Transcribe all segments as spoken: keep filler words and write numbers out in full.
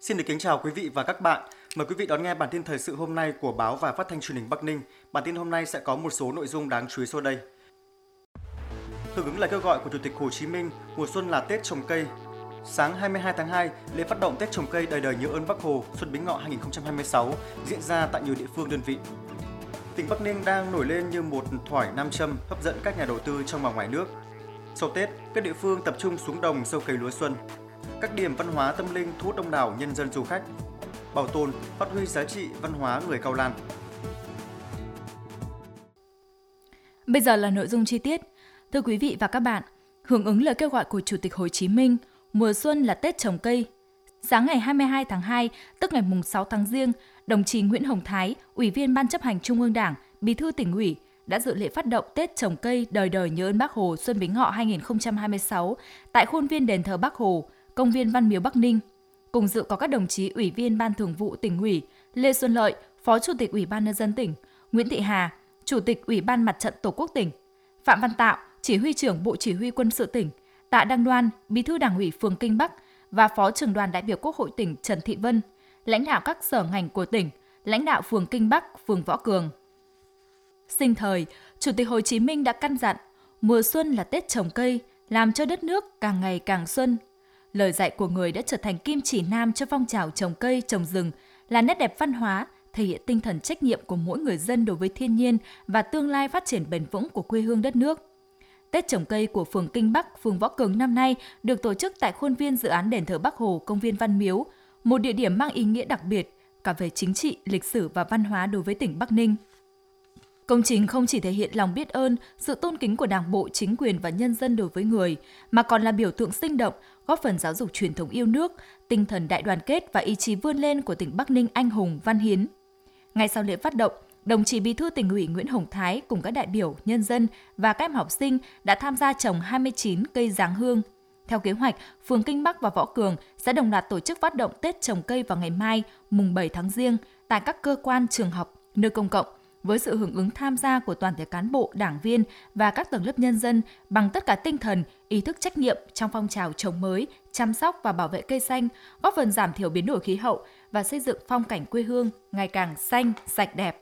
Xin được kính chào quý vị và các bạn. Mời quý vị đón nghe bản tin thời sự hôm nay của báo và phát thanh truyền hình Bắc Ninh. Bản tin hôm nay sẽ có một số nội dung đáng chú ý sau đây. Hưởng ứng lời kêu gọi của Chủ tịch Hồ Chí Minh, mùa xuân là Tết trồng cây. Sáng hai mươi hai tháng hai, lễ phát động Tết trồng cây đời đời nhớ ơn Bác Hồ Xuân Bính Ngọ hai không hai sáu diễn ra tại nhiều địa phương đơn vị. Tỉnh Bắc Ninh đang nổi lên như một thoải nam châm hấp dẫn các nhà đầu tư trong và ngoài nước. Sau Tết, các địa phương tập trung xuống đồng gieo cấy lúa xuân. Các điểm văn hóa tâm linh thu hút đông đảo nhân dân du khách. Bảo tồn, phát huy giá trị văn hóa người Cao Lan. Bây giờ là nội dung chi tiết. Thưa quý vị và các bạn, hưởng ứng lời kêu gọi của Chủ tịch Hồ Chí Minh, mùa xuân là Tết trồng cây. Sáng ngày hai mươi hai tháng hai, tức ngày mùng sáu tháng Giêng, đồng chí Nguyễn Hồng Thái, Ủy viên Ban Chấp hành Trung ương Đảng, Bí thư Tỉnh ủy, đã dự lễ phát động Tết trồng cây đời đời nhớ ơn Bác Hồ Xuân Bính Ngọ hai không hai sáu tại khuôn viên đền thờ Bác Hồ, công viên Văn Miếu Bắc Ninh. Cùng dự có các đồng chí Ủy viên Ban Thường vụ Tỉnh ủy, Lê Xuân Lợi, Phó Chủ tịch Ủy ban Nhân dân tỉnh, Nguyễn Thị Hà, Chủ tịch Ủy ban Mặt trận Tổ quốc tỉnh, Phạm Văn Tạo, Chỉ huy trưởng Bộ Chỉ huy Quân sự tỉnh, Tạ Đăng Đoan, Bí thư Đảng ủy phường Kinh Bắc và Phó trưởng đoàn đại biểu Quốc hội tỉnh Trần Thị Vân, lãnh đạo các sở ngành của tỉnh, lãnh đạo phường Kinh Bắc, phường Võ Cường. Sinh thời, Chủ tịch Hồ Chí Minh đã căn dặn, mùa xuân là Tết trồng cây, làm cho đất nước càng ngày càng xuân. Lời dạy của người đã trở thành kim chỉ nam cho phong trào trồng cây, trồng rừng, là nét đẹp văn hóa, thể hiện tinh thần trách nhiệm của mỗi người dân đối với thiên nhiên và tương lai phát triển bền vững của quê hương đất nước. Tết trồng cây của phường Kinh Bắc, phường Võ Cường năm nay được tổ chức tại khuôn viên dự án đền thờ Bác Hồ, công viên Văn Miếu, một địa điểm mang ý nghĩa đặc biệt cả về chính trị, lịch sử và văn hóa đối với tỉnh Bắc Ninh. Công trình không chỉ thể hiện lòng biết ơn, sự tôn kính của Đảng bộ, chính quyền và nhân dân đối với người, mà còn là biểu tượng sinh động, góp phần giáo dục truyền thống yêu nước, tinh thần đại đoàn kết và ý chí vươn lên của tỉnh Bắc Ninh anh hùng, văn hiến. Ngay sau lễ phát động, đồng chí Bí thư Tỉnh ủy Nguyễn Hồng Thái cùng các đại biểu, nhân dân và các em học sinh đã tham gia trồng hai mươi chín cây giáng hương. Theo kế hoạch, phường Kinh Bắc và Võ Cường sẽ đồng loạt tổ chức phát động Tết trồng cây vào ngày mai, mùng bảy tháng Giêng, tại các cơ quan, trường học, nơi công cộng, với sự hưởng ứng tham gia của toàn thể cán bộ, đảng viên và các tầng lớp nhân dân bằng tất cả tinh thần, ý thức trách nhiệm trong phong trào trồng mới, chăm sóc và bảo vệ cây xanh, góp phần giảm thiểu biến đổi khí hậu và xây dựng phong cảnh quê hương ngày càng xanh, sạch đẹp.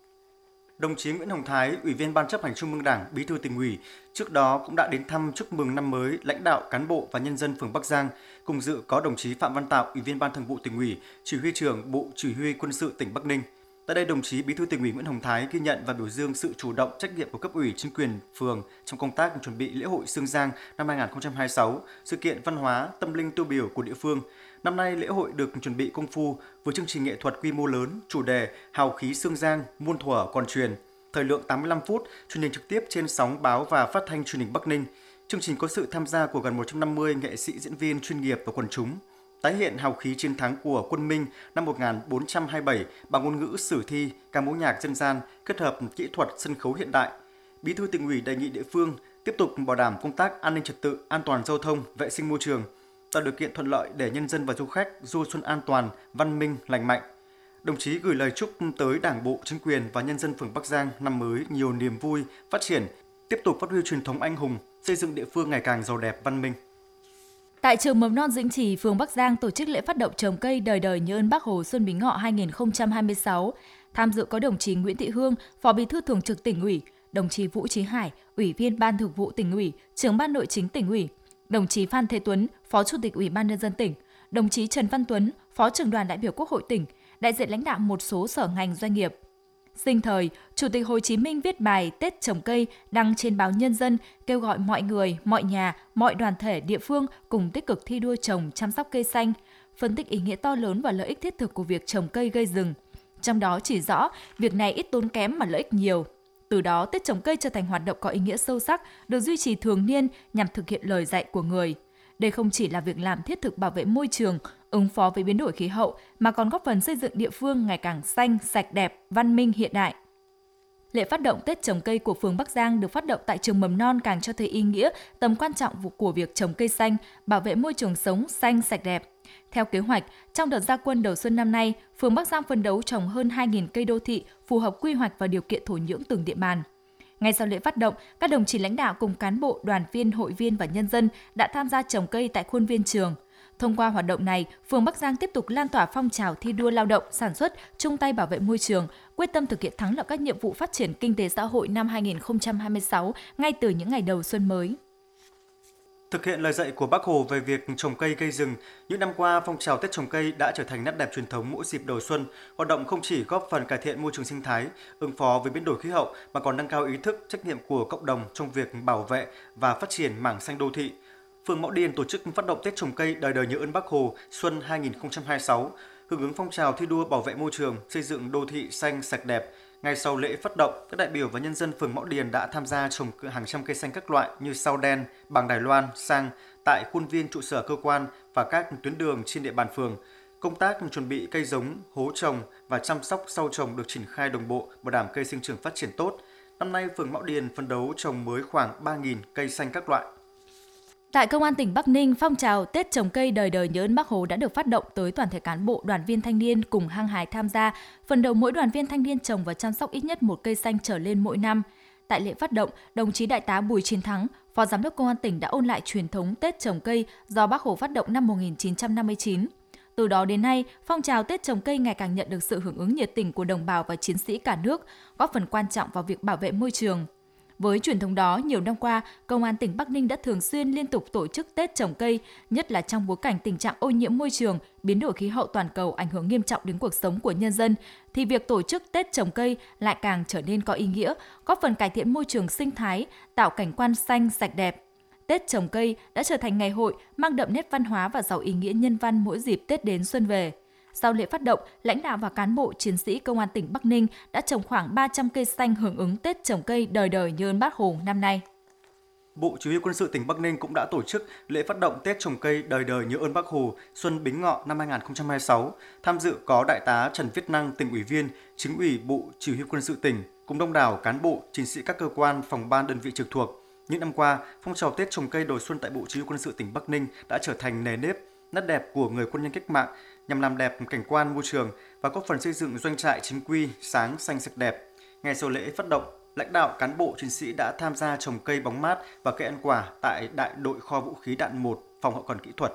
Đồng chí Nguyễn Hồng Thái, Ủy viên Ban Chấp hành Trung ương Đảng, Bí thư Tỉnh ủy, trước đó cũng đã đến thăm chúc mừng năm mới lãnh đạo, cán bộ và nhân dân phường Bắc Giang. Cùng dự có đồng chí Phạm Văn Tạo, Ủy viên Ban Thường vụ Tỉnh ủy, Chỉ huy trưởng Bộ Chỉ huy Quân sự tỉnh Bắc Ninh. Tại đây, đồng chí Bí thư Tỉnh ủy Nguyễn Hồng Thái ghi nhận và biểu dương sự chủ động, trách nhiệm của cấp ủy, chính quyền phường trong công tác chuẩn bị lễ hội Sương Giang năm hai không hai sáu, sự kiện văn hóa, tâm linh tiêu biểu của địa phương. Năm nay, lễ hội được chuẩn bị công phu với chương trình nghệ thuật quy mô lớn, chủ đề Hào khí Sương Giang, muôn thuở còn truyền. Thời lượng tám mươi lăm phút, truyền hình trực tiếp trên sóng báo và phát thanh truyền hình Bắc Ninh. Chương trình có sự tham gia của gần một trăm năm mươi nghệ sĩ, diễn viên chuyên nghiệp và quần chúng, tái hiện hào khí chiến thắng của quân Minh năm một nghìn bốn trăm hai mươi bảy bằng ngôn ngữ sử thi, ca mối nhạc dân gian kết hợp kỹ thuật sân khấu hiện đại. Bí thư Tỉnh ủy đề nghị địa phương tiếp tục bảo đảm công tác an ninh trật tự, an toàn giao thông, vệ sinh môi trường, tạo điều kiện thuận lợi để nhân dân và du khách du xuân an toàn, văn minh, lành mạnh. Đồng chí gửi lời chúc tới Đảng bộ, chính quyền và nhân dân phường Bắc Giang năm mới nhiều niềm vui, phát triển, tiếp tục phát huy truyền thống anh hùng, xây dựng địa phương ngày càng giàu đẹp, văn minh. Tại trường mầm non Dĩnh Trì, phường Bắc Giang tổ chức lễ phát động trồng cây đời đời nhớ ơn Bác Hồ Xuân Bính Ngọ hai không hai sáu. Tham dự có đồng chí Nguyễn Thị Hương, Phó Bí thư Thường trực Tỉnh ủy, đồng chí Vũ Chí Hải, Ủy viên Ban Thường vụ Tỉnh ủy, Trưởng Ban Nội chính Tỉnh ủy, đồng chí Phan Thế Tuấn, Phó Chủ tịch Ủy ban Nhân dân tỉnh, đồng chí Trần Văn Tuấn, Phó Trưởng đoàn đại biểu Quốc hội tỉnh, đại diện lãnh đạo một số sở ngành doanh nghiệp. Sinh thời, Chủ tịch Hồ Chí Minh viết bài Tết trồng cây đăng trên báo Nhân dân kêu gọi mọi người, mọi nhà, mọi đoàn thể địa phương cùng tích cực thi đua trồng, chăm sóc cây xanh, phân tích ý nghĩa to lớn và lợi ích thiết thực của việc trồng cây gây rừng. Trong đó chỉ rõ việc này ít tốn kém mà lợi ích nhiều. Từ đó, Tết trồng cây trở thành hoạt động có ý nghĩa sâu sắc, được duy trì thường niên nhằm thực hiện lời dạy của người. Đây không chỉ là việc làm thiết thực bảo vệ môi trường, ứng phó với biến đổi khí hậu, mà còn góp phần xây dựng địa phương ngày càng xanh, sạch đẹp, văn minh hiện đại. Lễ phát động Tết trồng cây của phường Bắc Giang được phát động tại trường mầm non càng cho thấy ý nghĩa, tầm quan trọng của việc trồng cây xanh, bảo vệ môi trường sống xanh, sạch đẹp. Theo kế hoạch, trong đợt ra quân đầu xuân năm nay, phường Bắc Giang phấn đấu trồng hơn hai nghìn cây đô thị phù hợp quy hoạch và điều kiện thổ nhưỡng từng địa bàn. Ngay sau lễ phát động, các đồng chí lãnh đạo cùng cán bộ, đoàn viên, hội viên và nhân dân đã tham gia trồng cây tại khuôn viên trường. Thông qua hoạt động này, phường Bắc Giang tiếp tục lan tỏa phong trào thi đua lao động, sản xuất, chung tay bảo vệ môi trường, quyết tâm thực hiện thắng lợi các nhiệm vụ phát triển kinh tế xã hội năm hai nghìn không trăm hai mươi sáu ngay từ những ngày đầu xuân mới. Thực hiện lời dạy của Bác Hồ về việc trồng cây gây rừng, những năm qua phong trào Tết trồng cây đã trở thành nét đẹp truyền thống mỗi dịp đầu xuân. Hoạt động không chỉ góp phần cải thiện môi trường sinh thái, ứng phó với biến đổi khí hậu mà còn nâng cao ý thức, trách nhiệm của cộng đồng trong việc bảo vệ và phát triển mảng xanh đô thị. Phường Mão Điền tổ chức phát động Tết trồng cây đời đời nhớ ơn Bác Hồ xuân hai nghìn không trăm hai mươi sáu, hưởng ứng phong trào thi đua bảo vệ môi trường, xây dựng đô thị xanh sạch đẹp. Ngay sau lễ phát động, các đại biểu và nhân dân phường Mão Điền đã tham gia trồng hàng trăm cây xanh các loại như sao đen, bằng Đài Loan, sang tại khuôn viên trụ sở cơ quan và các tuyến đường trên địa bàn phường. Công tác chuẩn bị cây giống, hố trồng và chăm sóc sau trồng được triển khai đồng bộ, bảo đảm cây sinh trưởng phát triển tốt. Năm nay, phường Mão Điền phấn đấu trồng mới khoảng ba nghìn cây xanh các loại. Tại Công an tỉnh Bắc Ninh, phong trào Tết trồng cây đời đời nhớ ơn Bác Hồ đã được phát động tới toàn thể cán bộ, đoàn viên thanh niên cùng hăng hái tham gia. Phần đầu mỗi đoàn viên thanh niên trồng và chăm sóc ít nhất một cây xanh trở lên mỗi năm. Tại lễ phát động, đồng chí Đại tá Bùi Chiến Thắng, Phó Giám đốc Công an tỉnh đã ôn lại truyền thống Tết trồng cây do Bác Hồ phát động năm một nghìn chín trăm năm mươi chín. Từ đó đến nay, phong trào Tết trồng cây ngày càng nhận được sự hưởng ứng nhiệt tình của đồng bào và chiến sĩ cả nước, góp phần quan trọng vào việc bảo vệ môi trường. Với truyền thống đó, nhiều năm qua, Công an tỉnh Bắc Ninh đã thường xuyên liên tục tổ chức Tết trồng cây, nhất là trong bối cảnh tình trạng ô nhiễm môi trường, biến đổi khí hậu toàn cầu ảnh hưởng nghiêm trọng đến cuộc sống của nhân dân, thì việc tổ chức Tết trồng cây lại càng trở nên có ý nghĩa, góp phần cải thiện môi trường sinh thái, tạo cảnh quan xanh, sạch đẹp. Tết trồng cây đã trở thành ngày hội mang đậm nét văn hóa và giàu ý nghĩa nhân văn mỗi dịp Tết đến xuân về. Sau lễ phát động, lãnh đạo và cán bộ chiến sĩ Công an tỉnh Bắc Ninh đã trồng khoảng ba trăm cây xanh hưởng ứng Tết trồng cây đời đời nhớ ơn Bác Hồ năm nay. Bộ Chỉ huy Quân sự tỉnh Bắc Ninh cũng đã tổ chức lễ phát động Tết trồng cây đời đời nhớ ơn Bác Hồ Xuân Bính Ngọ năm hai nghìn không trăm hai mươi sáu. Tham dự có Đại tá Trần Viết Năng, tỉnh ủy viên, Chính ủy Bộ Chỉ huy Quân sự tỉnh, cùng đông đảo cán bộ, chiến sĩ các cơ quan, phòng ban đơn vị trực thuộc. Những năm qua, phong trào Tết trồng cây đầu xuân tại Bộ Chỉ huy Quân sự tỉnh Bắc Ninh đã trở thành nề nếp, nét đẹp của người quân nhân cách mạng nhằm làm đẹp cảnh quan môi trường và góp phần xây dựng doanh trại chính quy, sáng, xanh sạch đẹp. Ngay sau lễ phát động, lãnh đạo cán bộ chiến sĩ đã tham gia trồng cây bóng mát và cây ăn quả tại Đại đội kho vũ khí đạn một, phòng hậu cần kỹ thuật.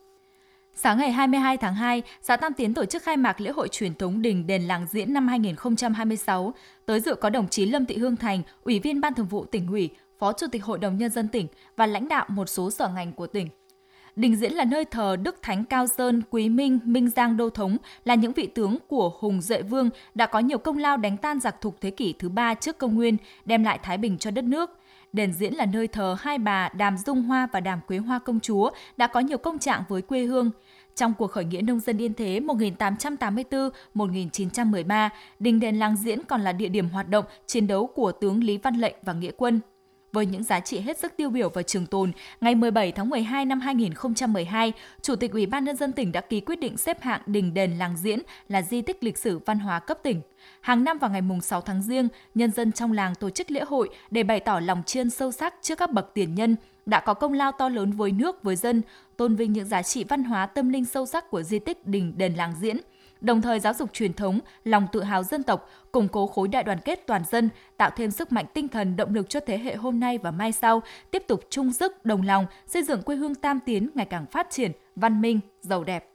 Sáng ngày hai mươi hai tháng hai, xã Tam Tiến tổ chức khai mạc lễ hội truyền thống Đình Đền Làng Diễn năm hai nghìn không trăm hai mươi sáu. Tới dự có đồng chí Lâm Thị Hương Thành, Ủy viên Ban Thường vụ Tỉnh ủy, Phó Chủ tịch Hội đồng Nhân dân tỉnh và lãnh đạo một số sở ngành của tỉnh. Đình Diễn là nơi thờ Đức Thánh Cao Sơn, Quý Minh, Minh Giang Đô Thống, là những vị tướng của Hùng Duệ Vương đã có nhiều công lao đánh tan giặc thục thế kỷ thứ ba trước công nguyên, đem lại thái bình cho đất nước. Đền Diễn là nơi thờ hai bà Đàm Dung Hoa và Đàm Quế Hoa công chúa đã có nhiều công trạng với quê hương. Trong cuộc khởi nghĩa nông dân Yên Thế một nghìn tám trăm tám mươi tư đến một nghìn chín trăm mười ba, Đình Đền Làng Diễn còn là địa điểm hoạt động chiến đấu của tướng Lý Văn Lệnh và Nghĩa quân. Với những giá trị hết sức tiêu biểu và trường tồn, ngày mười bảy tháng mười hai năm hai nghìn không trăm mười hai, Chủ tịch Ủy ban Nhân dân tỉnh đã ký quyết định xếp hạng Đình Đền Làng Diễn là di tích lịch sử văn hóa cấp tỉnh. Hàng năm vào ngày sáu tháng Giêng, nhân dân trong làng tổ chức lễ hội để bày tỏ lòng tri ân sâu sắc trước các bậc tiền nhân đã có công lao to lớn với nước, với dân, tôn vinh những giá trị văn hóa tâm linh sâu sắc của di tích Đình Đền Làng Diễn, đồng thời giáo dục truyền thống, lòng tự hào dân tộc, củng cố khối đại đoàn kết toàn dân, tạo thêm sức mạnh tinh thần, động lực cho thế hệ hôm nay và mai sau, tiếp tục chung sức, đồng lòng, xây dựng quê hương Tam Tiến ngày càng phát triển, văn minh, giàu đẹp.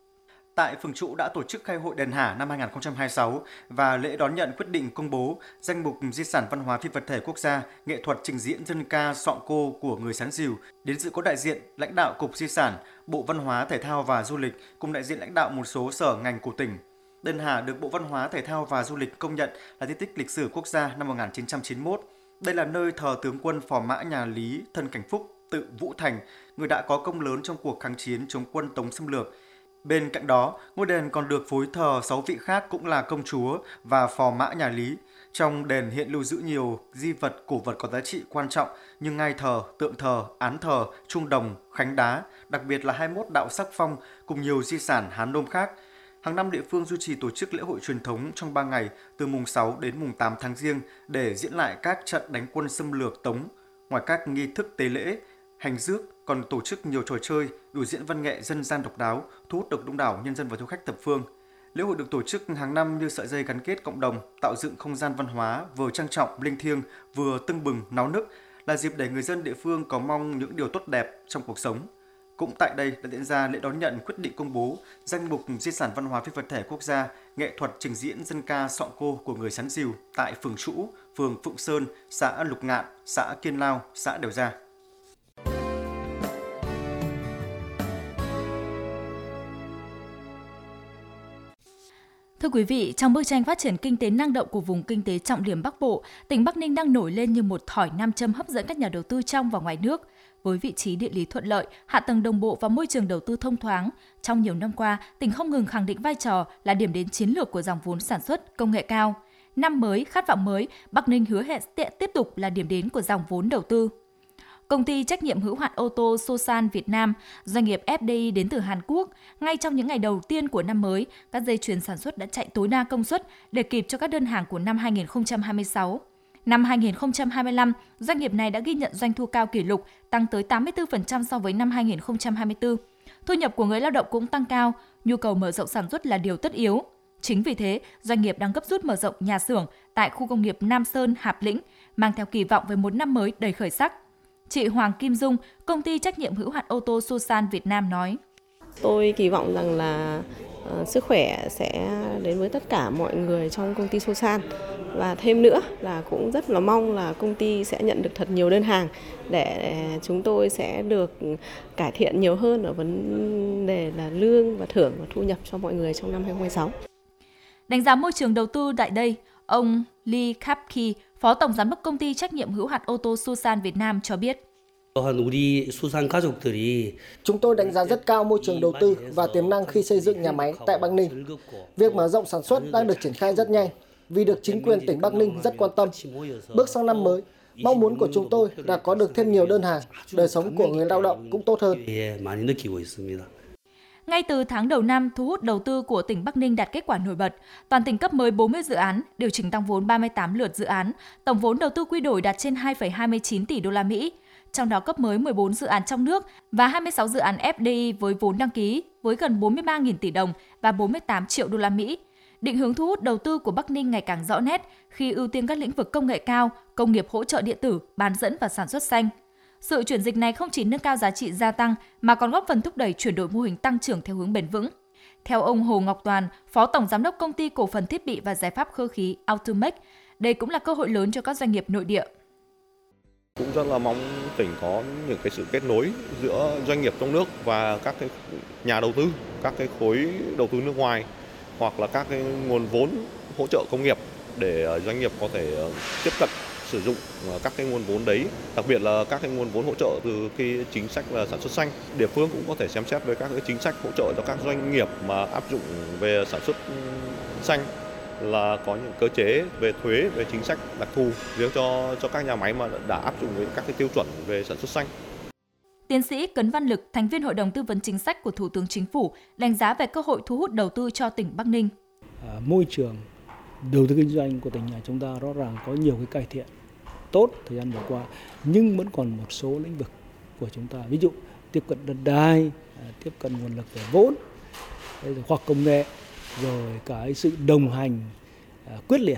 Tại phường Trụ đã tổ chức khai hội Đền Hà năm hai nghìn không trăm hai mươi sáu và lễ đón nhận quyết định công bố danh mục di sản văn hóa phi vật thể quốc gia, nghệ thuật trình diễn dân ca sọng cô của người Sán Dìu. Đến dự có đại diện lãnh đạo Cục Di sản, Bộ Văn hóa, Thể thao và Du lịch cùng đại diện lãnh đạo một số sở ngành của tỉnh. Đền Hà được Bộ Văn hóa, Thể thao và Du lịch công nhận là di tích lịch sử quốc gia năm một nghìn chín trăm chín mươi mốt. Đây là nơi thờ tướng quân Phò Mã Nhà Lý Thân Cảnh Phúc, tự Vũ Thành, người đã có công lớn trong cuộc kháng chiến chống quân Tống xâm lược. Bên cạnh đó, ngôi đền còn được phối thờ sáu vị khác cũng là công chúa và phò mã nhà Lý. Trong đền hiện lưu giữ nhiều di vật cổ vật có giá trị quan trọng như ngai thờ, tượng thờ, án thờ, chuông đồng, khánh đá, đặc biệt là hai mươi mốt đạo sắc phong cùng nhiều di sản Hán Nôm khác. Hàng năm địa phương duy trì tổ chức lễ hội truyền thống trong ba ngày từ mùng sáu đến mùng tám tháng Giêng để diễn lại các trận đánh quân xâm lược Tống. Ngoài các nghi thức tế lễ, hành rước, còn tổ chức nhiều trò chơi, biểu diễn văn nghệ dân gian độc đáo, thu hút được đông đảo nhân dân và du khách thập phương. Lễ hội được tổ chức hàng năm như sợi dây gắn kết cộng đồng, tạo dựng không gian văn hóa vừa trang trọng, linh thiêng, vừa tưng bừng, náo nức, là dịp để người dân địa phương có mong những điều tốt đẹp trong cuộc sống. Cũng tại đây đã diễn ra lễ đón nhận quyết định công bố danh mục di sản văn hóa phi vật thể quốc gia nghệ thuật trình diễn dân ca sọng cô của người Sán Dìu tại phường Trũ, phường Phụng Sơn, xã Lục Ngạn, xã Kiên Lao, xã Đèo Gia. Thưa quý vị, trong bức tranh phát triển kinh tế năng động của vùng kinh tế trọng điểm Bắc Bộ, tỉnh Bắc Ninh đang nổi lên như một thỏi nam châm hấp dẫn các nhà đầu tư trong và ngoài nước. Với vị trí địa lý thuận lợi, hạ tầng đồng bộ và môi trường đầu tư thông thoáng, trong nhiều năm qua, tỉnh không ngừng khẳng định vai trò là điểm đến chiến lược của dòng vốn sản xuất công nghệ cao. Năm mới, khát vọng mới, Bắc Ninh hứa hẹn tiếp tục là điểm đến của dòng vốn đầu tư. Công ty trách nhiệm hữu hạn ô tô Sosan Việt Nam, doanh nghiệp ép đê i đến từ Hàn Quốc, ngay trong những ngày đầu tiên của năm mới, các dây chuyền sản xuất đã chạy tối đa công suất để kịp cho các đơn hàng của năm hai nghìn không trăm hai mươi sáu. Năm hai nghìn không trăm hai mươi lăm, doanh nghiệp này đã ghi nhận doanh thu cao kỷ lục, tăng tới tám mươi tư phần trăm so với năm hai nghìn không trăm hai mươi tư. Thu nhập của người lao động cũng tăng cao, nhu cầu mở rộng sản xuất là điều tất yếu. Chính vì thế, doanh nghiệp đang gấp rút mở rộng nhà xưởng tại khu công nghiệp Nam Sơn, Hạp Lĩnh, mang theo kỳ vọng về một năm mới đầy khởi sắc. Chị Hoàng Kim Dung, công ty trách nhiệm hữu hạn ô tô Sosan Việt Nam nói: Tôi kỳ vọng rằng là uh, sức khỏe sẽ đến với tất cả mọi người trong công ty Sosan, và thêm nữa là cũng rất là mong là công ty sẽ nhận được thật nhiều đơn hàng để chúng tôi sẽ được cải thiện nhiều hơn ở vấn đề là lương và thưởng và thu nhập cho mọi người trong năm hai nghìn không trăm hai mươi sáu. Đánh giá môi trường đầu tư tại đây, ông Lee Kapki, Phó Tổng Giám đốc Công ty Trách nhiệm hữu hạn ô tô Sosan Việt Nam cho biết: Chúng tôi đánh giá rất cao môi trường đầu tư và tiềm năng khi xây dựng nhà máy tại Bắc Ninh. Việc mở rộng sản xuất đang được triển khai rất nhanh vì được chính quyền tỉnh Bắc Ninh rất quan tâm. Bước sang năm mới, mong muốn của chúng tôi là có được thêm nhiều đơn hàng, đời sống của người lao động cũng tốt hơn. Ngay từ tháng đầu năm, thu hút đầu tư của tỉnh Bắc Ninh đạt kết quả nổi bật. Toàn tỉnh cấp mới bốn mươi dự án, điều chỉnh tăng vốn ba mươi tám lượt dự án, tổng vốn đầu tư quy đổi đạt trên hai phẩy hai mươi chín tỷ đô la Mỹ. Trong đó cấp mới mười bốn dự án trong nước và hai mươi sáu dự án ép đê i với vốn đăng ký với gần bốn mươi ba nghìn tỷ đồng và bốn mươi tám triệu đô la Mỹ. Định hướng thu hút đầu tư của Bắc Ninh ngày càng rõ nét khi ưu tiên các lĩnh vực công nghệ cao, công nghiệp hỗ trợ điện tử, bán dẫn và sản xuất xanh. Sự chuyển dịch này không chỉ nâng cao giá trị gia tăng mà còn góp phần thúc đẩy chuyển đổi mô hình tăng trưởng theo hướng bền vững. Theo ông Hồ Ngọc Toàn, Phó Tổng Giám đốc Công ty Cổ phần Thiết bị và Giải pháp Cơ khí Automec, đây cũng là cơ hội lớn cho các doanh nghiệp nội địa. Cũng rất là mong tỉnh có những cái sự kết nối giữa doanh nghiệp trong nước và các cái nhà đầu tư, các cái khối đầu tư nước ngoài hoặc là các cái nguồn vốn hỗ trợ công nghiệp để doanh nghiệp có thể tiếp cận sử dụng các cái nguồn vốn đấy, đặc biệt là các cái nguồn vốn hỗ trợ từ cái chính sách là sản xuất xanh. Địa phương cũng có thể xem xét với các cái chính sách hỗ trợ cho các doanh nghiệp mà áp dụng về sản xuất xanh, là có những cơ chế về thuế, về chính sách đặc thù riêng cho cho các nhà máy mà đã áp dụng với các cái tiêu chuẩn về sản xuất xanh. Tiến sĩ Cấn Văn Lực, thành viên Hội đồng tư vấn chính sách của Thủ tướng Chính phủ, đánh giá về cơ hội thu hút đầu tư cho tỉnh Bắc Ninh. À, môi trường đầu tư kinh doanh của tỉnh nhà chúng ta rõ ràng có nhiều cái cải thiện tốt thời gian vừa qua, nhưng vẫn còn một số lĩnh vực của chúng ta, ví dụ tiếp cận đất đai, tiếp cận nguồn lực về vốn, rồi khoa học công nghệ, rồi cái sự đồng hành quyết liệt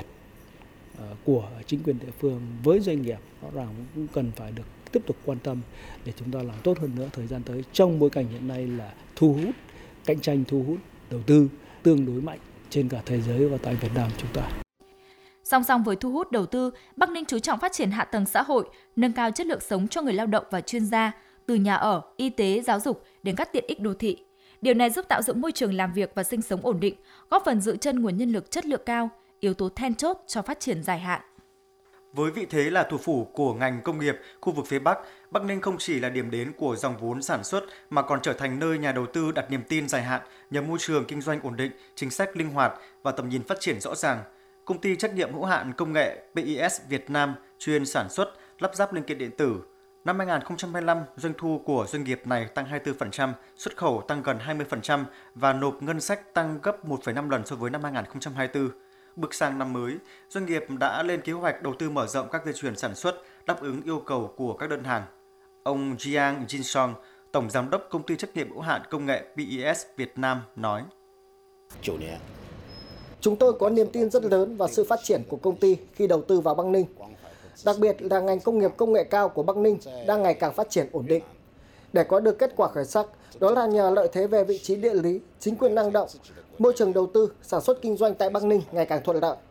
của chính quyền địa phương với doanh nghiệp rõ ràng cũng cần phải được tiếp tục quan tâm để chúng ta làm tốt hơn nữa thời gian tới, trong bối cảnh hiện nay là thu hút, cạnh tranh thu hút đầu tư tương đối mạnh trên cả thế giới và tại Việt Nam chúng ta. Song song với thu hút đầu tư, Bắc Ninh chú trọng phát triển hạ tầng xã hội, nâng cao chất lượng sống cho người lao động và chuyên gia, từ nhà ở, y tế, giáo dục đến các tiện ích đô thị. Điều này giúp tạo dựng môi trường làm việc và sinh sống ổn định, góp phần giữ chân nguồn nhân lực chất lượng cao, yếu tố then chốt cho phát triển dài hạn. Với vị thế là thủ phủ của ngành công nghiệp khu vực phía Bắc, Bắc Ninh không chỉ là điểm đến của dòng vốn sản xuất mà còn trở thành nơi nhà đầu tư đặt niềm tin dài hạn nhờ môi trường kinh doanh ổn định, chính sách linh hoạt và tầm nhìn phát triển rõ ràng. Công ty trách nhiệm hữu hạn công nghệ pê i ét Việt Nam chuyên sản xuất, lắp ráp linh kiện điện tử. Năm hai nghìn không trăm hai mươi lăm, doanh thu của doanh nghiệp này tăng hai mươi tư phần trăm, xuất khẩu tăng gần hai mươi phần trăm và nộp ngân sách tăng gấp một phẩy năm lần so với năm hai nghìn không trăm hai mươi tư. Bước sang năm mới, doanh nghiệp đã lên kế hoạch đầu tư mở rộng các dây chuyền sản xuất, đáp ứng yêu cầu của các đơn hàng. Ông Jiang Jinsong, Tổng Giám đốc Công ty trách nhiệm hữu hạn công nghệ pê i ét Việt Nam nói: Chúng tôi có niềm tin rất lớn vào sự phát triển của công ty khi đầu tư vào Bắc Ninh. Đặc biệt là ngành công nghiệp công nghệ cao của Bắc Ninh đang ngày càng phát triển ổn định. Để có được kết quả khởi sắc, đó là nhờ lợi thế về vị trí địa lý, chính quyền năng động, môi trường đầu tư, sản xuất kinh doanh tại Bắc Ninh ngày càng thuận lợi.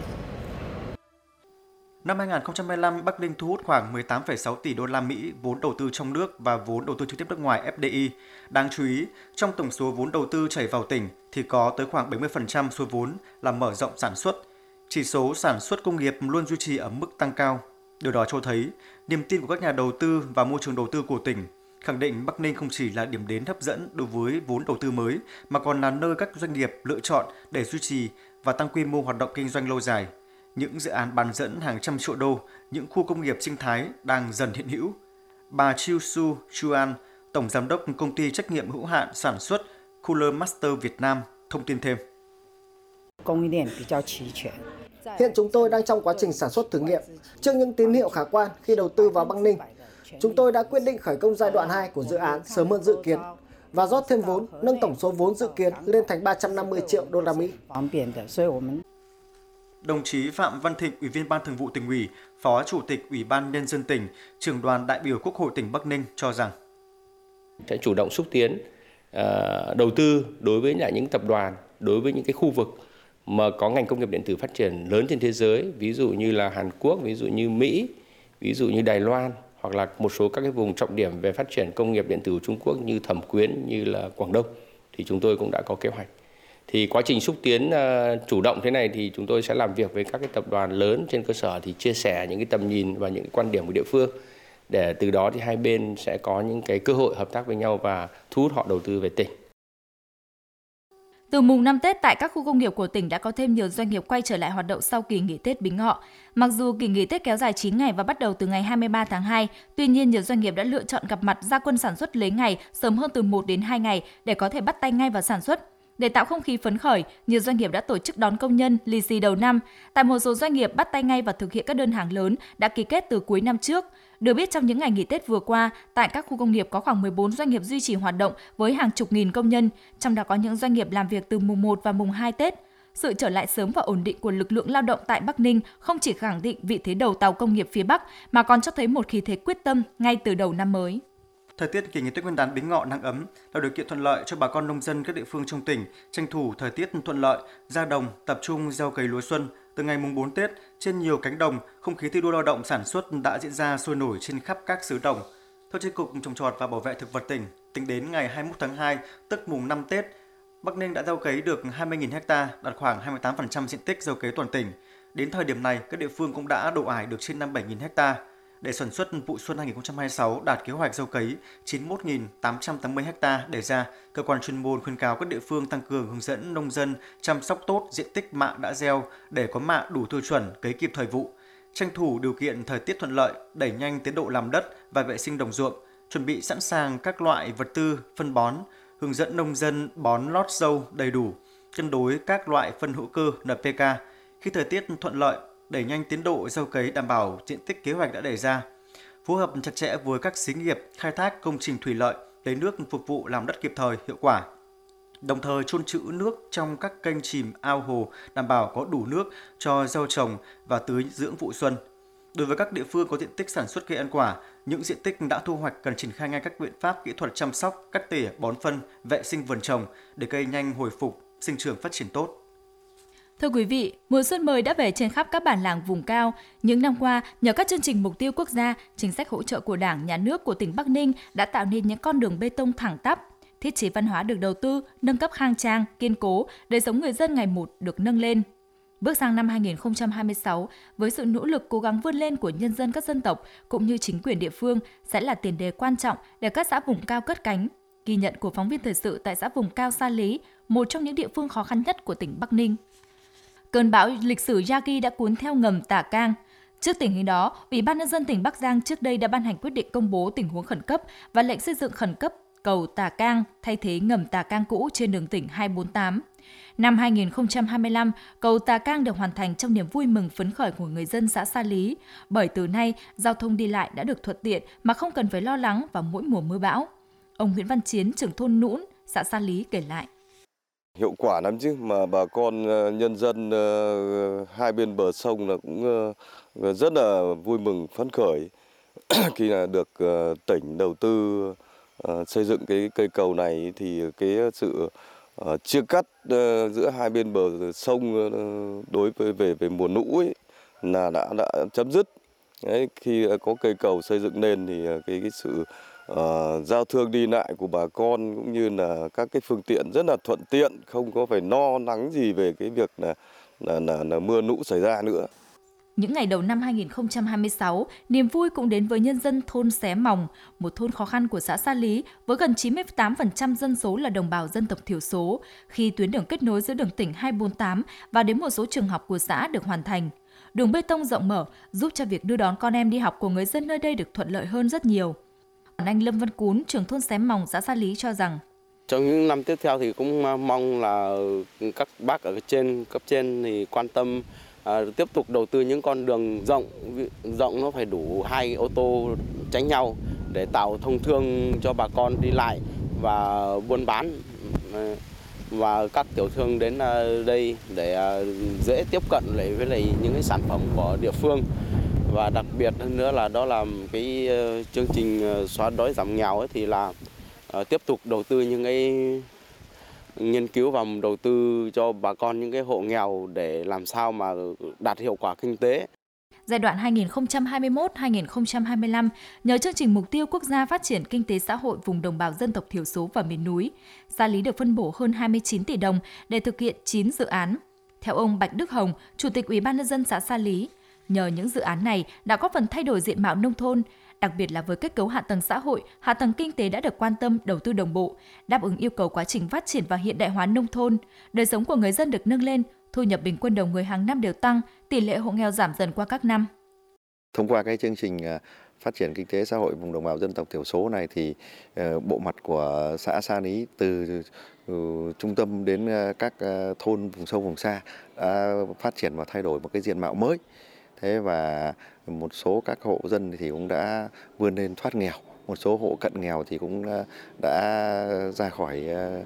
Năm hai không hai lăm, Bắc Ninh thu hút khoảng mười tám phẩy sáu tỷ đô la Mỹ vốn đầu tư trong nước và vốn đầu tư trực tiếp nước ngoài F D I. Đáng chú ý, trong tổng số vốn đầu tư chảy vào tỉnh thì có tới khoảng bảy mươi phần trăm số vốn là mở rộng sản xuất. Chỉ số sản xuất công nghiệp luôn duy trì ở mức tăng cao. Điều đó cho thấy niềm tin của các nhà đầu tư và môi trường đầu tư của tỉnh, khẳng định Bắc Ninh không chỉ là điểm đến hấp dẫn đối với vốn đầu tư mới mà còn là nơi các doanh nghiệp lựa chọn để duy trì và tăng quy mô hoạt động kinh doanh lâu dài. Những dự án bán dẫn hàng trăm triệu đô, những khu công nghiệp sinh thái đang dần hiện hữu. Bà Chiu Su Chuan, Tổng Giám đốc Công ty trách nhiệm hữu hạn sản xuất Cooler Master Việt Nam, thông tin thêm. Hiện chúng tôi đang trong quá trình sản xuất thử nghiệm. Trước những tín hiệu khả quan khi đầu tư vào Bắc Ninh, chúng tôi đã quyết định khởi công giai đoạn hai của dự án sớm hơn dự kiến và rót thêm vốn, nâng tổng số vốn dự kiến lên thành ba trăm năm mươi triệu đô la Mỹ. Đồng chí Phạm Văn Thịnh, Ủy viên Ban Thường vụ Tỉnh ủy, Phó Chủ tịch Ủy ban Nhân dân tỉnh, Trưởng đoàn đại biểu Quốc hội tỉnh Bắc Ninh cho rằng sẽ chủ động xúc tiến uh, đầu tư đối với những tập đoàn, đối với những cái khu vực mà có ngành công nghiệp điện tử phát triển lớn trên thế giới, ví dụ như là Hàn Quốc, ví dụ như Mỹ, ví dụ như Đài Loan, hoặc là một số các cái vùng trọng điểm về phát triển công nghiệp điện tử của Trung Quốc như Thẩm Quyến, như là Quảng Đông, thì chúng tôi cũng đã có kế hoạch. Thì quá trình xúc tiến uh, chủ động thế này thì chúng tôi sẽ làm việc với các cái tập đoàn lớn trên cơ sở thì chia sẻ những cái tầm nhìn và những cái quan điểm của địa phương, để từ đó thì hai bên sẽ có những cái cơ hội hợp tác với nhau và thu hút họ đầu tư về tỉnh. Từ mùng năm Tết, tại các khu công nghiệp của tỉnh đã có thêm nhiều doanh nghiệp quay trở lại hoạt động sau kỳ nghỉ Tết Bính Ngọ. Mặc dù kỳ nghỉ Tết kéo dài chín ngày và bắt đầu từ ngày hai mươi ba tháng hai, tuy nhiên nhiều doanh nghiệp đã lựa chọn gặp mặt ra quân sản xuất lấy ngày sớm hơn từ một đến hai ngày để có thể bắt tay ngay vào sản xuất. Để tạo không khí phấn khởi, nhiều doanh nghiệp đã tổ chức đón công nhân, lì xì đầu năm. Tại một số doanh nghiệp bắt tay ngay và thực hiện các đơn hàng lớn đã ký kết từ cuối năm trước. Được biết trong những ngày nghỉ Tết vừa qua, tại các khu công nghiệp có khoảng mười bốn doanh nghiệp duy trì hoạt động với hàng chục nghìn công nhân, trong đó có những doanh nghiệp làm việc từ mùng một và mùng hai Tết. Sự trở lại sớm và ổn định của lực lượng lao động tại Bắc Ninh không chỉ khẳng định vị thế đầu tàu công nghiệp phía Bắc mà còn cho thấy một khí thế quyết tâm ngay từ đầu năm mới. Thời tiết kỳ nghỉ Tết Nguyên đán Bính Ngọ nắng ấm là điều kiện thuận lợi cho bà con nông dân các địa phương trong tỉnh tranh thủ thời tiết thuận lợi, ra đồng tập trung gieo cấy lúa xuân. Từ ngày mùng bốn Tết, trên nhiều cánh đồng, không khí thi đua lao động sản xuất đã diễn ra sôi nổi trên khắp các xứ đồng. Theo Chi cục Trồng trọt và Bảo vệ thực vật tỉnh, tính đến ngày hai mươi mốt tháng hai, tức mùng năm Tết, Bắc Ninh đã gieo cấy được hai mươi nghìn ha, đạt khoảng hai mươi tám phần trăm diện tích gieo cấy toàn tỉnh. Đến thời điểm này, các địa phương cũng đã đổ ải được trên năm mươi bảy nghìn ha. Để sản xuất vụ xuân hai không hai sáu đạt kế hoạch gieo cấy chín mươi mốt nghìn tám trăm tám mươi ha đề ra, cơ quan chuyên môn khuyến cáo các địa phương tăng cường hướng dẫn nông dân chăm sóc tốt diện tích mạ đã gieo để có mạ đủ tiêu chuẩn cấy kịp thời vụ, tranh thủ điều kiện thời tiết thuận lợi, đẩy nhanh tiến độ làm đất và vệ sinh đồng ruộng, chuẩn bị sẵn sàng các loại vật tư, phân bón, hướng dẫn nông dân bón lót sâu đầy đủ, cân đối các loại phân hữu cơ en pê ca. Khi thời tiết thuận lợi, đẩy nhanh tiến độ gieo cấy đảm bảo diện tích kế hoạch đã đề ra, phối hợp chặt chẽ với các xí nghiệp khai thác công trình thủy lợi lấy nước phục vụ làm đất kịp thời, hiệu quả. Đồng thời chôn trữ nước trong các kênh chìm ao hồ đảm bảo có đủ nước cho gieo trồng và tưới dưỡng vụ xuân. Đối với các địa phương có diện tích sản xuất cây ăn quả, những diện tích đã thu hoạch cần triển khai ngay các biện pháp kỹ thuật chăm sóc, cắt tỉa, bón phân, vệ sinh vườn trồng để cây nhanh hồi phục, sinh trưởng phát triển tốt. Thưa quý vị, mùa xuân mới đã về trên khắp các bản làng vùng cao. Những năm qua, nhờ các chương trình mục tiêu quốc gia, chính sách hỗ trợ của Đảng, Nhà nước của tỉnh Bắc Ninh đã tạo nên những con đường bê tông thẳng tắp. Thiết chế văn hóa được đầu tư, nâng cấp khang trang, kiên cố, đời sống người dân ngày một được nâng lên. Bước sang năm hai không hai sáu, với sự nỗ lực cố gắng vươn lên của nhân dân các dân tộc cũng như chính quyền địa phương sẽ là tiền đề quan trọng để các xã vùng cao cất cánh. Ghi nhận của phóng viên thời sự tại xã vùng cao Sa Lý, một trong những địa phương khó khăn nhất của tỉnh Bắc Ninh. Cơn bão lịch sử Yagi đã cuốn theo ngầm Tả Cang. Trước tình hình đó, Ủy ban Nhân dân tỉnh Bắc Giang trước đây đã ban hành quyết định công bố tình huống khẩn cấp và lệnh xây dựng khẩn cấp cầu Tả Cang thay thế ngầm Tả Cang cũ trên đường tỉnh hai bốn tám. Năm hai không hai lăm, cầu Tả Cang được hoàn thành trong niềm vui mừng phấn khởi của người dân xã Sa Lý, bởi từ nay giao thông đi lại đã được thuận tiện mà không cần phải lo lắng vào mỗi mùa mưa bão. Ông Nguyễn Văn Chiến, trưởng thôn Nũn, xã Sa Lý kể lại. Hiệu quả lắm chứ, mà bà con nhân dân hai bên bờ sông là cũng rất là vui mừng phấn khởi khi là được tỉnh đầu tư uh, xây dựng cái cây cầu này thì cái sự uh, chia cắt uh, giữa hai bên bờ sông uh, đối với về về mùa lũ ấy, là đã đã chấm dứt. Đấy, khi có cây cầu xây dựng lên thì cái cái sự uh, giao thương đi lại của bà con cũng như là các cái phương tiện rất là thuận tiện, không có phải lo lắng gì về cái việc là là, là, là mưa lũ xảy ra nữa. Những ngày đầu năm hai nghìn không trăm hai mươi sáu, niềm vui cũng đến với nhân dân thôn Xé Mòng, một thôn khó khăn của xã Sa Lý với gần chín mươi tám phần trăm dân số là đồng bào dân tộc thiểu số, khi tuyến đường kết nối giữa đường tỉnh hai bốn tám và đến một số trường học của xã được hoàn thành. Đường bê tông rộng mở giúp cho việc đưa đón con em đi học của người dân nơi đây được thuận lợi hơn rất nhiều. Anh Lâm Văn Cún, trưởng thôn Xé Mòng, xã Sa Lý cho rằng trong những năm tiếp theo thì cũng mong là các bác ở trên cấp trên thì quan tâm à, tiếp tục đầu tư những con đường rộng, rộng nó phải đủ hai ô tô tránh nhau để tạo thông thương cho bà con đi lại và buôn bán, và các tiểu thương đến đây để dễ tiếp cận lại với lại những cái sản phẩm của địa phương. Và đặc biệt hơn nữa là đó là cái chương trình xóa đói giảm nghèo ấy, thì là tiếp tục đầu tư những cái nghiên cứu và đầu tư cho bà con những cái hộ nghèo để làm sao mà đạt hiệu quả kinh tế. Giai đoạn hai nghìn không trăm hai mươi mốt đến hai nghìn không trăm hai mươi lăm, nhờ chương trình mục tiêu quốc gia phát triển kinh tế xã hội vùng đồng bào dân tộc thiểu số và miền núi, Sa Lý được phân bổ hơn hai mươi chín tỷ đồng để thực hiện chín dự án. Theo ông Bạch Đức Hồng, Chủ tịch Ủy ban nhân dân xã Sa Lý, nhờ những dự án này đã góp phần thay đổi diện mạo nông thôn, đặc biệt là với kết cấu hạ tầng xã hội, hạ tầng kinh tế đã được quan tâm, đầu tư đồng bộ, đáp ứng yêu cầu quá trình phát triển và hiện đại hóa nông thôn. Đời sống của người dân được nâng lên, thu nhập bình quân đầu người hàng năm đều tăng, tỷ lệ hộ nghèo giảm dần qua các năm. Thông qua cái chương trình phát triển kinh tế xã hội vùng đồng bào dân tộc thiểu số này thì bộ mặt của xã Sa Lý từ trung tâm đến các thôn vùng sâu vùng xa đã phát triển và thay đổi một cái diện mạo mới. Thế và một số các hộ dân thì cũng đã vươn lên thoát nghèo, một số hộ cận nghèo thì cũng đã ra khỏi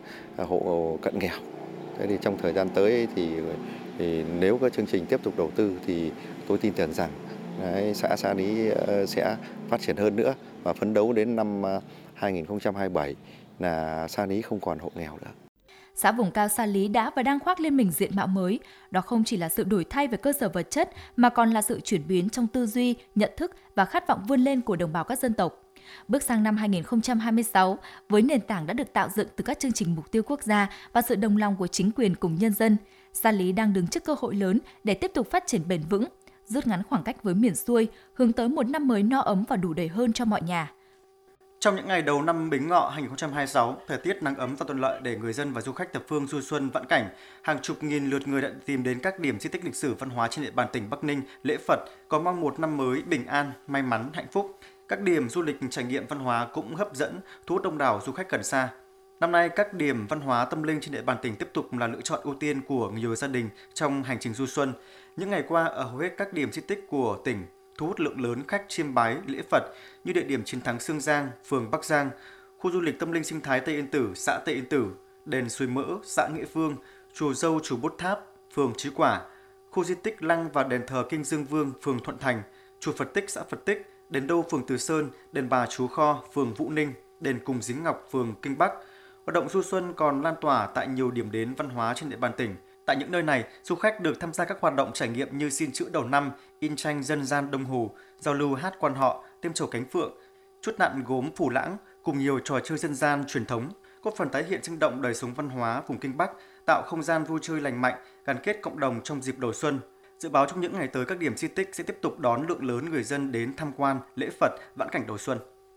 hộ cận nghèo. Thế thì trong thời gian tới thì, thì nếu có chương trình tiếp tục đầu tư thì tôi tin tưởng rằng đấy, xã Sa Lý sẽ phát triển hơn nữa và phấn đấu đến năm hai nghìn không trăm hai mươi bảy là Sa Lý không còn hộ nghèo nữa. Xã vùng cao Sa Lý đã và đang khoác lên mình diện mạo mới. Đó không chỉ là sự đổi thay về cơ sở vật chất mà còn là sự chuyển biến trong tư duy, nhận thức và khát vọng vươn lên của đồng bào các dân tộc. Bước sang năm hai nghìn không trăm hai mươi sáu, với nền tảng đã được tạo dựng từ các chương trình mục tiêu quốc gia và sự đồng lòng của chính quyền cùng nhân dân, Sa Lý đang đứng trước cơ hội lớn để tiếp tục phát triển bền vững, rút ngắn khoảng cách với miền xuôi, hướng tới một năm mới no ấm và đủ đầy hơn cho mọi nhà. Trong những ngày đầu năm Bính Ngọ hai nghìn không trăm hai mươi sáu, thời tiết nắng ấm và thuận lợi để người dân và du khách thập phương du xuân vãn cảnh, hàng chục nghìn lượt người đã tìm đến các điểm di tích lịch sử văn hóa trên địa bàn tỉnh Bắc Ninh lễ Phật, có mong một năm mới bình an, may mắn, hạnh phúc. Các điểm du lịch trải nghiệm văn hóa cũng hấp dẫn, thu hút đông đảo du khách gần xa. Năm nay, các điểm văn hóa tâm linh trên địa bàn tỉnh tiếp tục là lựa chọn ưu tiên của nhiều gia đình trong hành trình du xuân. Những ngày qua, ở hầu hết các điểm di tích của tỉnh thu hút lượng lớn khách chiêm bái lễ Phật như địa điểm chiến thắng Sương Giang, phường Bắc Giang, khu du lịch tâm linh sinh thái Tây Yên Tử, xã Tây Yên Tử, đền Suối Mỡ, xã Nghĩa Phương, chùa Dâu, chùa Bút Tháp, phường Chí Quả, khu di tích Lăng và đền thờ Kinh Dương Vương, phường Thuận Thành, chùa Phật Tích, xã Phật Tích, đền Đô, phường Từ Sơn, đền Bà Chúa Kho, phường Vũ Ninh, đền Cùng Giếng Ngọc, phường Kinh Bắc. Hoạt động du xuân còn lan tỏa tại nhiều điểm đến văn hóa trên địa bàn tỉnh. Tại những nơi này, du khách được tham gia các hoạt động trải nghiệm như xin chữ đầu năm, in tranh dân gian Đông Hồ, giao lưu hát quan họ, tiêm trầu cánh phượng, chuốt nạn gốm Phù Lãng cùng nhiều trò chơi dân gian truyền thống, góp phần tái hiện sinh động đời sống văn hóa vùng Kinh Bắc, tạo không gian vui chơi lành mạnh, gắn kết cộng đồng trong dịp đầu xuân. Dự báo trong những ngày tới, các điểm di tích sẽ tiếp tục đón lượng lớn người dân đến tham quan, lễ Phật, vãn cảnh đầu xuân.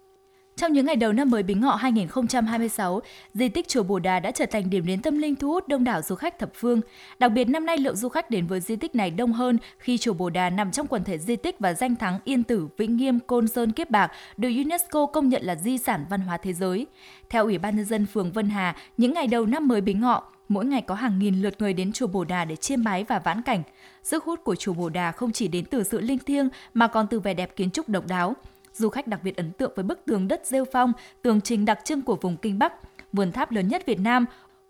Trong những ngày đầu năm mới Bính Ngọ hai nghìn không trăm hai mươi sáu, di tích chùa Bồ Đà đã trở thành điểm đến tâm linh thu hút đông đảo du khách thập phương. Đặc biệt năm nay lượng du khách đến với di tích này đông hơn khi chùa Bồ Đà nằm trong quần thể di tích và danh thắng Yên Tử, Vĩnh Nghiêm, Côn Sơn, Kiếp Bạc được UNESCO công nhận là di sản văn hóa thế giới. Theo Ủy ban nhân dân phường Vân Hà, những ngày đầu năm mới Bính Ngọ, mỗi ngày có hàng nghìn lượt người đến chùa Bồ Đà để chiêm bái và vãn cảnh. Sức hút của chùa Bồ Đà không chỉ đến từ sự linh thiêng mà còn từ vẻ đẹp kiến trúc độc đáo. Du khách đặc biệt ấn tượng với bức tường đất rêu phong, tường trình đặc trưng của vùng Kinh Bắc, vườn tháp lớn nhất Việt Nam,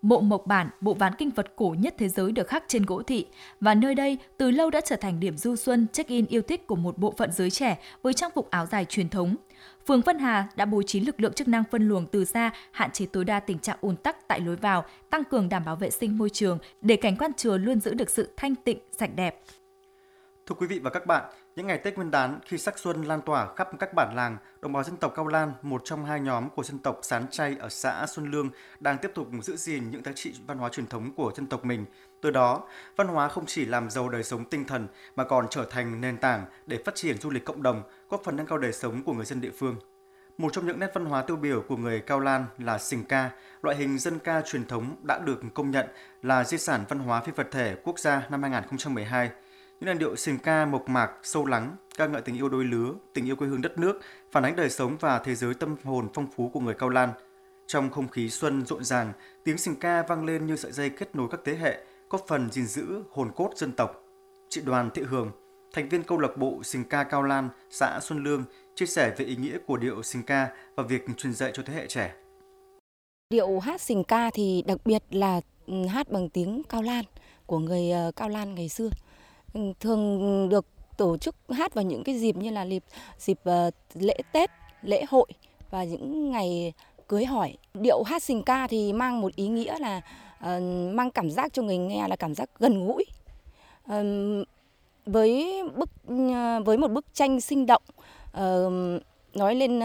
Mộ Mộc Bản, bộ ván kinh Phật cổ nhất thế giới được khắc trên gỗ thị, và nơi đây từ lâu đã trở thành điểm du xuân check-in yêu thích của một bộ phận giới trẻ với trang phục áo dài truyền thống. Phường Vân Hà đã bố trí lực lượng chức năng phân luồng từ xa, hạn chế tối đa tình trạng ùn tắc tại lối vào, tăng cường đảm bảo vệ sinh môi trường để cảnh quan chùa luôn giữ được sự thanh tịnh, sạch đẹp. Thưa quý vị và các bạn, những ngày Tết Nguyên đán khi sắc xuân lan tỏa khắp các bản làng, đồng bào dân tộc Cao Lan, một trong hai nhóm của dân tộc Sán Chay ở xã Xuân Lương, đang tiếp tục giữ gìn những giá trị văn hóa truyền thống của dân tộc mình. Từ đó, văn hóa không chỉ làm giàu đời sống tinh thần mà còn trở thành nền tảng để phát triển du lịch cộng đồng, góp phần nâng cao đời sống của người dân địa phương. Một trong những nét văn hóa tiêu biểu của người Cao Lan là sình ca, loại hình dân ca truyền thống đã được công nhận là di sản văn hóa phi vật thể quốc gia năm hai nghìn không trăm mười hai. Những làn điệu sình ca mộc mạc, sâu lắng, ca ngợi tình yêu đôi lứa, tình yêu quê hương đất nước, phản ánh đời sống và thế giới tâm hồn phong phú của người Cao Lan. Trong không khí xuân rộn ràng, tiếng sình ca vang lên như sợi dây kết nối các thế hệ, góp phần gìn giữ hồn cốt dân tộc. Chị Đoàn Thị Hường, thành viên câu lạc bộ sình ca Cao Lan, xã Xuân Lương, chia sẻ về ý nghĩa của điệu sình ca và việc truyền dạy cho thế hệ trẻ. Điệu hát sình ca thì đặc biệt là hát bằng tiếng Cao Lan của người Cao Lan ngày xưa. Thường được tổ chức hát vào những cái dịp như là dịp, dịp uh, lễ Tết, lễ hội và những ngày cưới hỏi. Điệu hát sình ca thì mang một ý nghĩa là uh, mang cảm giác cho người nghe là cảm giác gần gũi. Uh, với bức uh, với một bức tranh sinh động uh, nói lên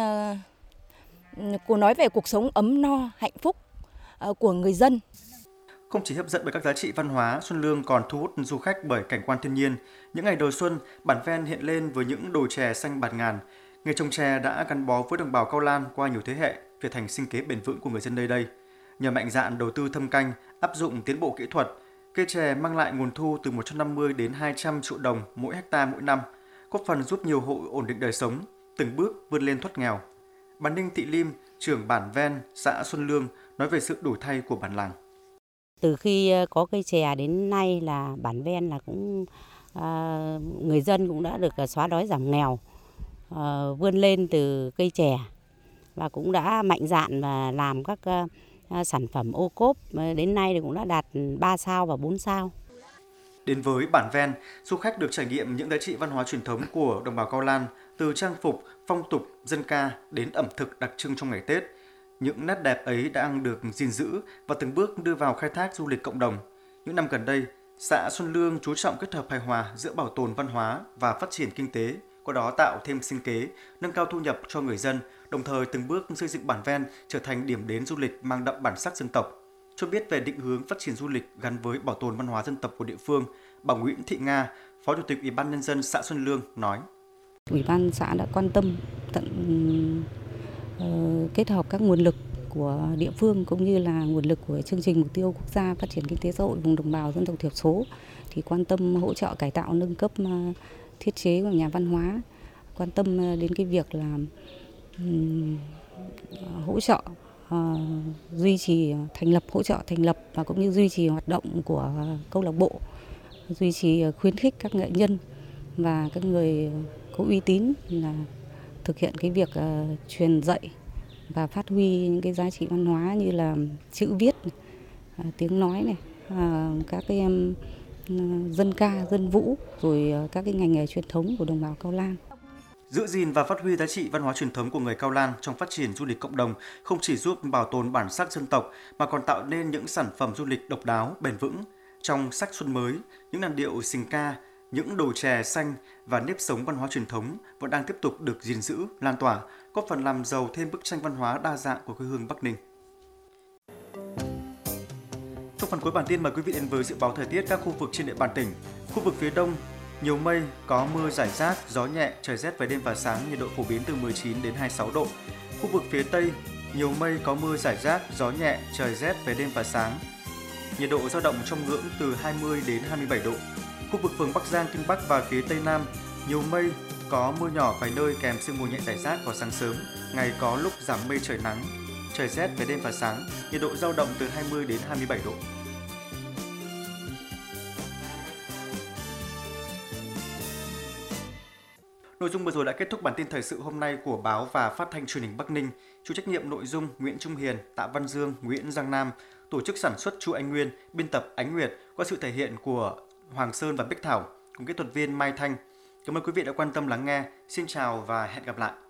uh, của nói về cuộc sống ấm no, hạnh phúc uh, của người dân. Không chỉ hấp dẫn bởi các giá trị văn hóa, Xuân Lương còn thu hút du khách bởi cảnh quan thiên nhiên. Những ngày đầu xuân, bản ven hiện lên với những đồi chè xanh bạt ngàn. Nghề trồng chè đã gắn bó với đồng bào Cao Lan qua nhiều thế hệ, trở thành sinh kế bền vững của người dân nơi đây. Nhờ mạnh dạn đầu tư thâm canh, áp dụng tiến bộ kỹ thuật, cây chè mang lại nguồn thu từ một trăm năm mươi đến hai trăm triệu đồng mỗi hecta mỗi năm, góp phần giúp nhiều hộ ổn định đời sống, từng bước vươn lên thoát nghèo. Bà Ninh Thị Lim, trưởng bản ven xã Xuân Lương, nói về sự đổi thay của bản làng. Từ khi có cây chè đến nay là bản ven là cũng à, người dân cũng đã được xóa đói giảm nghèo, à, vươn lên từ cây chè và cũng đã mạnh dạn và làm các à, sản phẩm ô cốp, đến nay thì cũng đã đạt ba sao và bốn sao. Đến với bản ven, du khách được trải nghiệm những giá trị văn hóa truyền thống của đồng bào Cao Lan, từ trang phục, phong tục, dân ca đến ẩm thực đặc trưng trong ngày Tết. Những nét đẹp ấy đang được gìn giữ và từng bước đưa vào khai thác du lịch cộng đồng. Những năm gần đây, xã Xuân Lương chú trọng kết hợp hài hòa giữa bảo tồn văn hóa và phát triển kinh tế, qua đó tạo thêm sinh kế, nâng cao thu nhập cho người dân, đồng thời từng bước xây dựng bản ven trở thành điểm đến du lịch mang đậm bản sắc dân tộc. Cho biết về định hướng phát triển du lịch gắn với bảo tồn văn hóa dân tộc của địa phương, bà Nguyễn Thị Nga, Phó Chủ tịch Ủy ban Nhân dân xã Xuân Lương nói: Ủy ban xã đã quan tâm tận uh, kết hợp các nguồn lực của địa phương cũng như là nguồn lực của chương trình mục tiêu quốc gia phát triển kinh tế xã hội vùng đồng bào dân tộc thiểu số, thì quan tâm hỗ trợ cải tạo nâng cấp uh, thiết chế của nhà văn hóa, quan tâm uh, đến cái việc là um, hỗ trợ uh, duy trì thành lập hỗ trợ thành lập và cũng như duy trì hoạt động của câu lạc bộ, duy trì uh, khuyến khích các nghệ nhân và các người có uy tín là thực hiện cái việc uh, truyền dạy và phát huy những cái giá trị văn hóa như là chữ viết, uh, tiếng nói này, uh, các cái um, dân ca, dân vũ, rồi uh, các cái ngành nghề truyền thống của đồng bào Cao Lan. Giữ gìn và phát huy giá trị văn hóa truyền thống của người Cao Lan trong phát triển du lịch cộng đồng không chỉ giúp bảo tồn bản sắc dân tộc mà còn tạo nên những sản phẩm du lịch độc đáo, bền vững. Trong sắc xuân mới, những làn điệu sình ca, những đồi chè xanh và nếp sống văn hóa truyền thống vẫn đang tiếp tục được gìn giữ, lan tỏa, góp phần làm giàu thêm bức tranh văn hóa đa dạng của quê hương Bắc Ninh. Trong phần cuối bản tin, mời quý vị đến với dự báo thời tiết các khu vực trên địa bàn tỉnh. Khu vực phía Đông, nhiều mây, có mưa rải rác, gió nhẹ, trời rét về đêm và sáng, nhiệt độ phổ biến từ mười chín đến hai mươi sáu độ. Khu vực phía Tây, nhiều mây, có mưa rải rác, gió nhẹ, trời rét về đêm và sáng, nhiệt độ dao động trong ngưỡng từ hai mươi đến hai mươi bảy độ. Khu vực phường Bắc Giang, Kinh Bắc và phía Tây Nam, nhiều mây, có mưa nhỏ vài nơi kèm sương mù nhẹ rải rác vào sáng sớm, ngày có lúc giảm mây trời nắng, trời rét về đêm và sáng, nhiệt độ dao động từ hai mươi đến hai mươi bảy độ. Nội dung vừa rồi đã kết thúc bản tin thời sự hôm nay của báo và phát thanh truyền hình Bắc Ninh. Chịu trách nhiệm nội dung Nguyễn Trung Hiền, Tạ Văn Dương, Nguyễn Giang Nam. tổ chức sản xuất Chu Anh Nguyên, biên tập Ánh Nguyệt qua sự thể hiện của Hoàng Sơn và Bích Thảo cùng kỹ thuật viên Mai Thanh. Cảm ơn quý vị đã quan tâm lắng nghe. Xin chào và hẹn gặp lại.